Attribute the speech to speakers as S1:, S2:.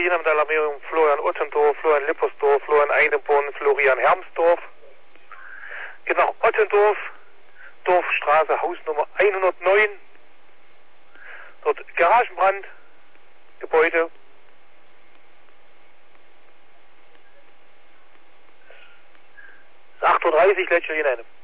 S1: Jenem Alarmierung, Florian Ottendorf, Florian Lippersdorf, Florian Eineborn, Florian Hermsdorf. Geht nach Ottendorf, Dorfstraße, Hausnummer 109. Dort Garagenbrand, Gebäude. 8:30 Uhr, letzte Jenem.